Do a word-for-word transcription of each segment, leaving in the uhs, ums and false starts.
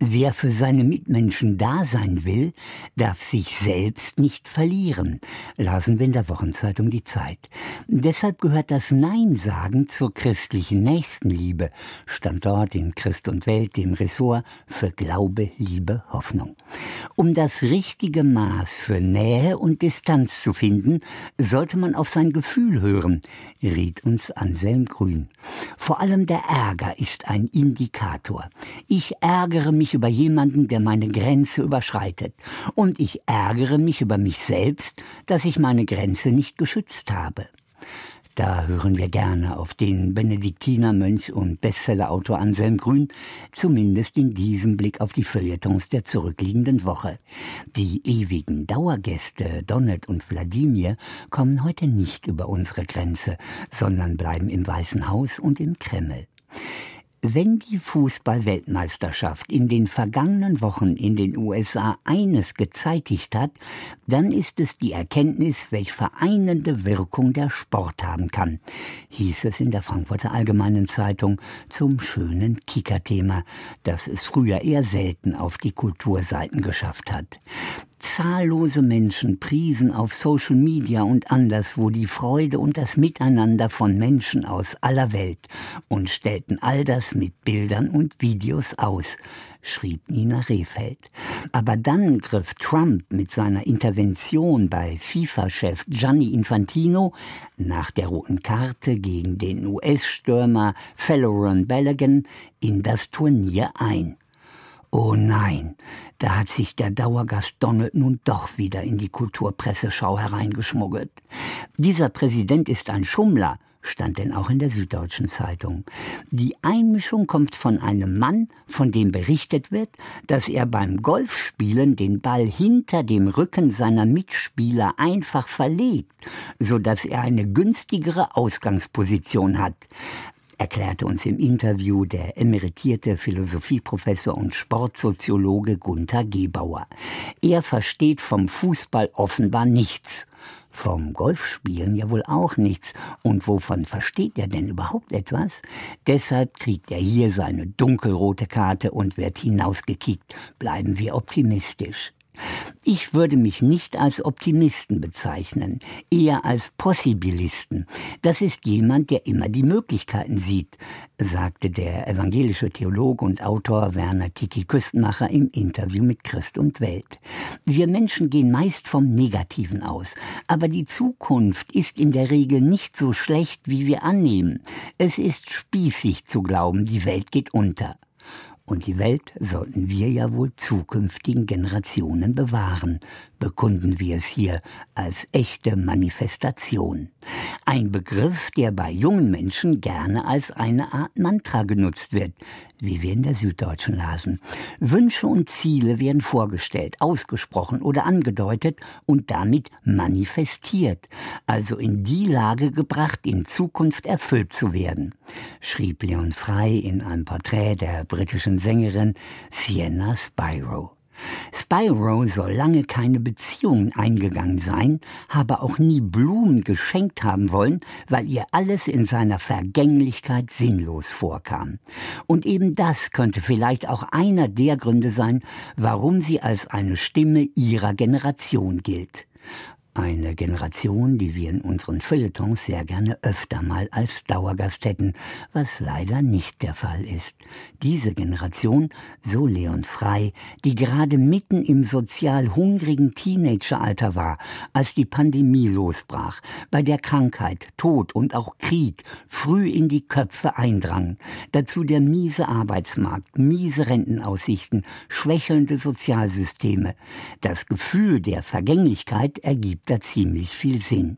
Wer für seine Mitmenschen da sein will, darf sich selbst nicht verlieren, lasen wir in der Wochenzeitung Die Zeit. Deshalb gehört das Nein-Sagen zur christlichen Nächstenliebe, stand dort in Christ und Welt, dem Ressort für Glaube, Liebe, Hoffnung. Um das richtige Maß für Nähe und Distanz zu finden, sollte man auf sein Gefühl hören, riet uns Anselm Grün. Vor allem der Ärger ist ein Indikator. Ich ärgere mich über jemanden, der meine Grenze überschreitet. Und ich ärgere mich über mich selbst, dass ich meine Grenze nicht geschützt habe. Da hören wir gerne auf den Benediktinermönch und Bestsellerautor Anselm Grün, zumindest in diesem Blick auf die Feuilletons der zurückliegenden Woche. Die ewigen Dauergäste Donald und Wladimir kommen heute nicht über unsere Grenze, sondern bleiben im Weißen Haus und im Kreml. Wenn die Fußball-Weltmeisterschaft in den vergangenen Wochen in den U S A eines gezeitigt hat, dann ist es die Erkenntnis, welch vereinende Wirkung der Sport haben kann, hieß es in der Frankfurter Allgemeinen Zeitung zum schönen Kicker-Thema, das es früher eher selten auf die Kulturseiten geschafft hat. Zahllose Menschen priesen auf Social Media und anderswo die Freude und das Miteinander von Menschen aus aller Welt und stellten all das mit Bildern und Videos aus, schrieb Nina Rehfeld. Aber dann griff Trump mit seiner Intervention bei FIFA-Chef Gianni Infantino nach der roten Karte gegen den U S-Stürmer Faloran Balogun in das Turnier ein. Oh nein, da hat sich der Dauergast Donald nun doch wieder in die Kulturpresseschau hereingeschmuggelt. Dieser Präsident ist ein Schummler, stand denn auch in der Süddeutschen Zeitung. Die Einmischung kommt von einem Mann, von dem berichtet wird, dass er beim Golfspielen den Ball hinter dem Rücken seiner Mitspieler einfach verlegt, sodass er eine günstigere Ausgangsposition hat, erklärte uns im Interview der emeritierte Philosophieprofessor und Sportsoziologe Gunther Gebauer. Er versteht vom Fußball offenbar nichts. Vom Golfspielen ja wohl auch nichts. Und wovon versteht er denn überhaupt etwas? Deshalb kriegt er hier seine dunkelrote Karte und wird hinausgekickt. Bleiben wir optimistisch. Ich würde mich nicht als Optimisten bezeichnen, eher als Possibilisten. Das ist jemand, der immer die Möglichkeiten sieht, sagte der evangelische Theologe und Autor Werner Tiki Küstenmacher im Interview mit Christ und Welt. Wir Menschen gehen meist vom Negativen aus, aber die Zukunft ist in der Regel nicht so schlecht, wie wir annehmen. Es ist spießig zu glauben, die Welt geht unter. Und die Welt sollten wir ja wohl zukünftigen Generationen bewahren, bekunden wir es hier als echte Manifestation. Ein Begriff, der bei jungen Menschen gerne als eine Art Mantra genutzt wird, wie wir in der Süddeutschen lasen. Wünsche und Ziele werden vorgestellt, ausgesprochen oder angedeutet und damit manifestiert, also in die Lage gebracht, in Zukunft erfüllt zu werden, schrieb Leon Frey in einem Porträt der britischen Sängerin Sienna Spyro. Spyro soll lange keine Beziehungen eingegangen sein, habe auch nie Blumen geschenkt haben wollen, weil ihr alles in seiner Vergänglichkeit sinnlos vorkam. Und eben das könnte vielleicht auch einer der Gründe sein, warum sie als eine Stimme ihrer Generation gilt. Eine Generation, die wir in unseren Feuilletons sehr gerne öfter mal als Dauergast hätten, was leider nicht der Fall ist. Diese Generation, so Leon Frey, die gerade mitten im sozial hungrigen Teenageralter war, als die Pandemie losbrach, bei der Krankheit, Tod und auch Krieg früh in die Köpfe eindrang. Dazu der miese Arbeitsmarkt, miese Rentenaussichten, schwächelnde Sozialsysteme. Das Gefühl der Vergänglichkeit ergibt da ziemlich viel Sinn.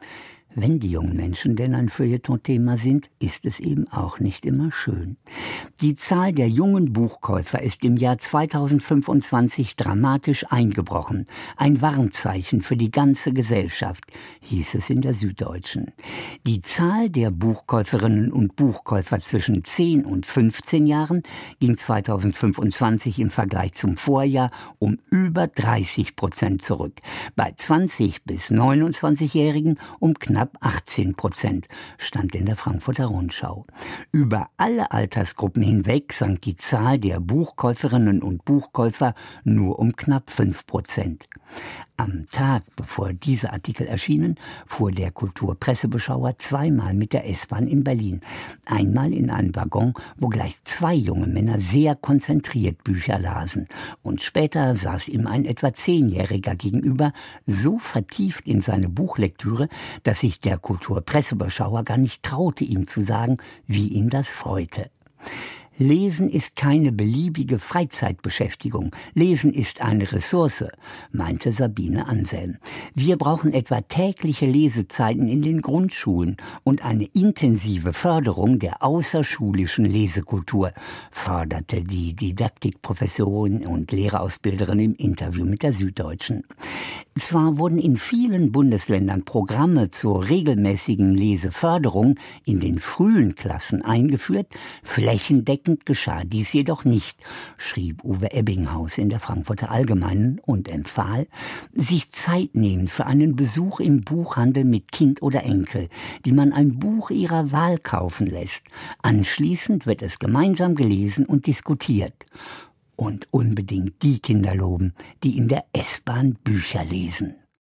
Wenn die jungen Menschen denn ein Feuilleton-Thema sind, ist es eben auch nicht immer schön. Die Zahl der jungen Buchkäufer ist im Jahr zweitausendfünfundzwanzig dramatisch eingebrochen. Ein Warnzeichen für die ganze Gesellschaft, hieß es in der Süddeutschen. Die Zahl der Buchkäuferinnen und Buchkäufer zwischen zehn und fünfzehn Jahren ging zweitausendfünfundzwanzig im Vergleich zum Vorjahr um über dreißig Prozent zurück. Bei zwanzig- bis neunundzwanzigjährigen um knapp knapp achtzehn Prozent, stand in der Frankfurter Rundschau. Über alle Altersgruppen hinweg sank die Zahl der Buchkäuferinnen und Buchkäufer nur um knapp fünf Prozent. Am Tag, bevor diese Artikel erschienen, fuhr der Kulturpressebeschauer zweimal mit der S-Bahn in Berlin. Einmal in einem Waggon, wo gleich zwei junge Männer sehr konzentriert Bücher lasen. Und später saß ihm ein etwa Zehnjähriger gegenüber, so vertieft in seine Buchlektüre, dass sich der Kulturpressebeschauer gar nicht traute, ihm zu sagen, wie ihn das freute. Lesen ist keine beliebige Freizeitbeschäftigung. Lesen ist eine Ressource, meinte Sabine Anselm. Wir brauchen etwa tägliche Lesezeiten in den Grundschulen und eine intensive Förderung der außerschulischen Lesekultur, forderte die Didaktikprofessorin und Lehrerausbilderin im Interview mit der Süddeutschen. Zwar wurden in vielen Bundesländern Programme zur regelmäßigen Leseförderung in den frühen Klassen eingeführt, flächendeckend geschah dies jedoch nicht, schrieb Uwe Ebbinghaus in der Frankfurter Allgemeinen und empfahl, sich Zeit nehmen für einen Besuch im Buchhandel mit Kind oder Enkel, die man ein Buch ihrer Wahl kaufen lässt. Anschließend wird es gemeinsam gelesen und diskutiert. Und unbedingt die Kinder loben, die in der S-Bahn Bücher lesen.